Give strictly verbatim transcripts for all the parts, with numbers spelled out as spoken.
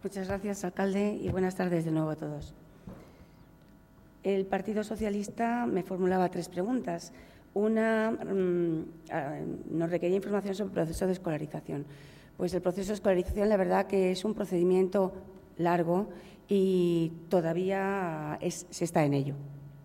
Muchas gracias, alcalde, y buenas tardes de nuevo a todos. El Partido Socialista me formulaba tres preguntas. Una mmm, nos requería información sobre el proceso de escolarización. Pues el proceso de escolarización, la verdad que es un procedimiento largo y todavía es, se está en ello.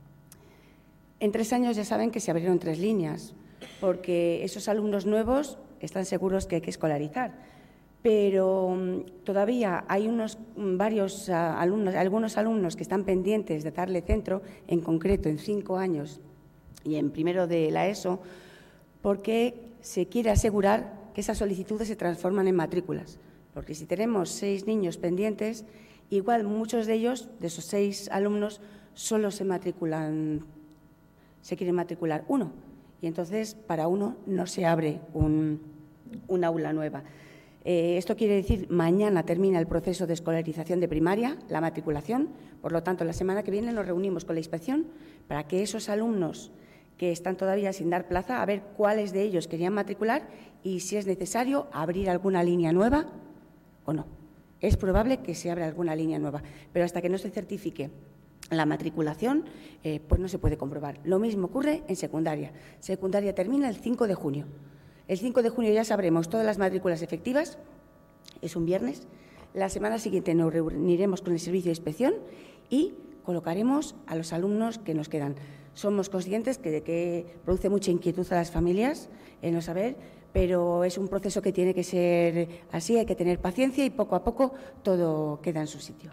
En tres años ya saben que se abrieron tres líneas, porque esos alumnos nuevos están seguros que hay que escolarizar, pero todavía hay unos varios alumnos, algunos alumnos que están pendientes de darle centro, en concreto en cinco años y en primero de la ESO, porque se quiere asegurar que esas solicitudes se transforman en matrículas, porque si tenemos seis niños pendientes, igual muchos de ellos, de esos seis alumnos, solo se matriculan, se quieren matricular uno, y entonces para uno no se abre un, un aula nueva. Eh, esto quiere decir, mañana termina el proceso de escolarización de primaria, la matriculación, por lo tanto, la semana que viene nos reunimos con la inspección para que esos alumnos que están todavía sin dar plaza, a ver cuáles de ellos querían matricular y, si es necesario, abrir alguna línea nueva o no. Es probable que se abra alguna línea nueva, pero hasta que no se certifique la matriculación, eh, pues no se puede comprobar. Lo mismo ocurre en secundaria. Secundaria termina el cinco de junio. El cinco de junio ya sabremos todas las matrículas efectivas, es un viernes. La semana siguiente nos reuniremos con el servicio de inspección y colocaremos a los alumnos que nos quedan. Somos conscientes que, de que produce mucha inquietud a las familias el no saber, pero es un proceso que tiene que ser así, hay que tener paciencia y poco a poco todo queda en su sitio.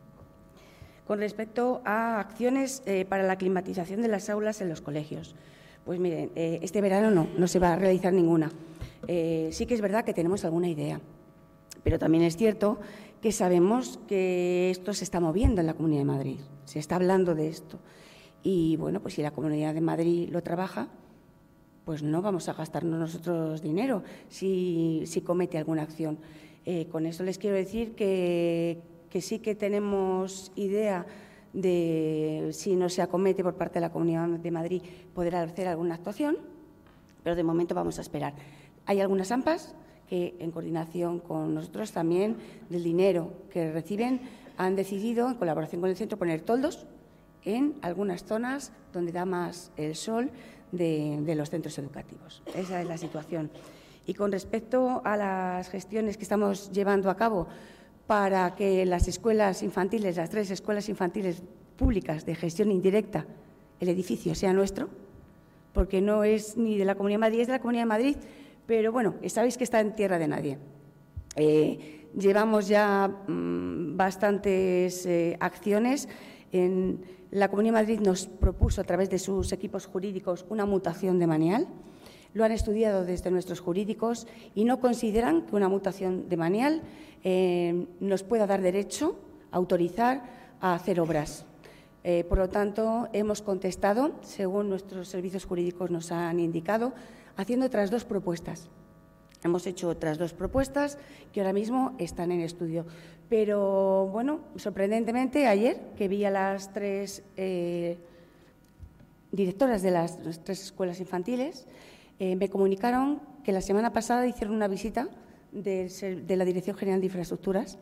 Con respecto a acciones eh, para la climatización de las aulas en los colegios, pues miren, eh, este verano no, no se va a realizar ninguna. Eh, sí que es verdad que tenemos alguna idea, pero también es cierto que sabemos que esto se está moviendo en la Comunidad de Madrid, se está hablando de esto. Y, bueno, pues si la Comunidad de Madrid lo trabaja, pues no vamos a gastarnos nosotros dinero si, si comete alguna acción. Eh, con eso les quiero decir que, que sí que tenemos idea de, si no se acomete por parte de la Comunidad de Madrid, poder hacer alguna actuación, pero de momento vamos a esperar. Hay algunas AMPAs que, en coordinación con nosotros también, del dinero que reciben, han decidido, en colaboración con el centro, poner toldos en algunas zonas donde da más el sol de, de los centros educativos. Esa es la situación. Y con respecto a las gestiones que estamos llevando a cabo para que las escuelas infantiles, las tres escuelas infantiles públicas de gestión indirecta, el edificio sea nuestro, porque no es ni de la Comunidad de Madrid, es de la Comunidad de Madrid, pero bueno, sabéis que está en tierra de nadie. Eh, llevamos ya mmm, bastantes eh, acciones. En la Comunidad de Madrid nos propuso, a través de sus equipos jurídicos, una mutación de manial. Lo han estudiado desde nuestros jurídicos y no consideran que una mutación de manial eh, nos pueda dar derecho a autorizar a hacer obras. Eh, por lo tanto, hemos contestado, según nuestros servicios jurídicos nos han indicado, haciendo otras dos propuestas. Hemos hecho otras dos propuestas que ahora mismo están en estudio. Pero, bueno, sorprendentemente, ayer que vi a las tres eh, directoras de las, las tres escuelas infantiles, eh, me comunicaron que la semana pasada hicieron una visita de, de la Dirección General de Infraestructuras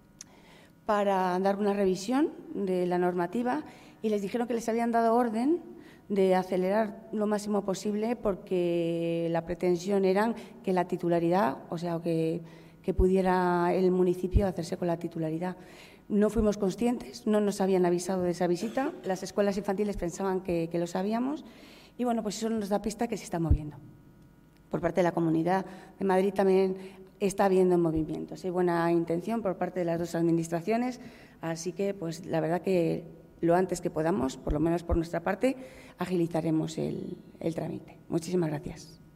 para dar una revisión de la normativa y les dijeron que les habían dado orden de acelerar lo máximo posible porque la pretensión era que la titularidad, o sea, que, que pudiera el municipio hacerse con la titularidad. No fuimos conscientes, no nos habían avisado de esa visita, las escuelas infantiles pensaban que, que lo sabíamos y, bueno, pues eso nos da pista que se está moviendo. Por parte de la Comunidad de Madrid también está habiendo movimientos. Hay buena intención por parte de las dos administraciones, así que, pues, la verdad que lo antes que podamos, por lo menos por nuestra parte, agilizaremos el, el trámite. Muchísimas gracias.